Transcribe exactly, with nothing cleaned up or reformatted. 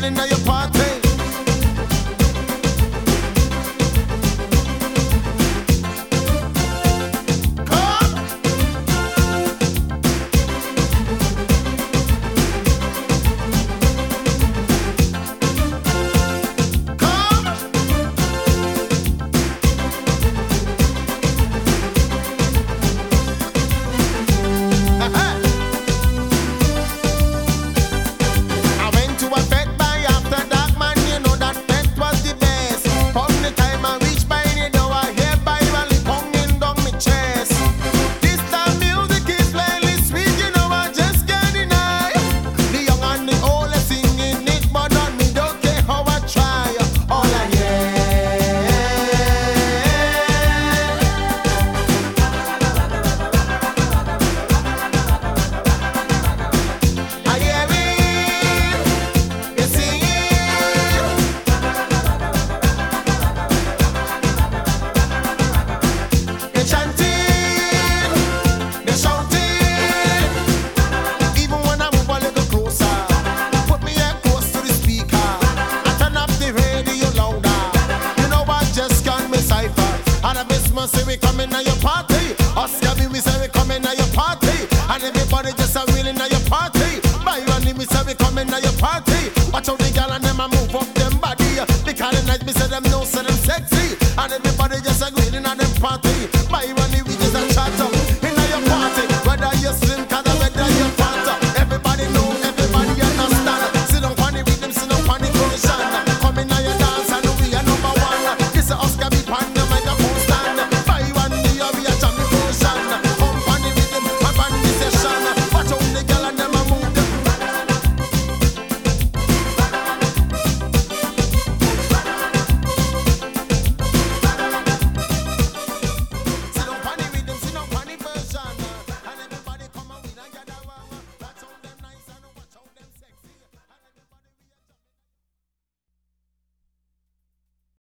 coming to your party. Say we coming to your party. Oscar B, we say we coming to your party. And everybody just a wheeling to your party. Byron, we say we coming to your party. Watch out the gal and them a move up them body. Because the night me say them know, say them sexy. And everybody just a wheeling at them party.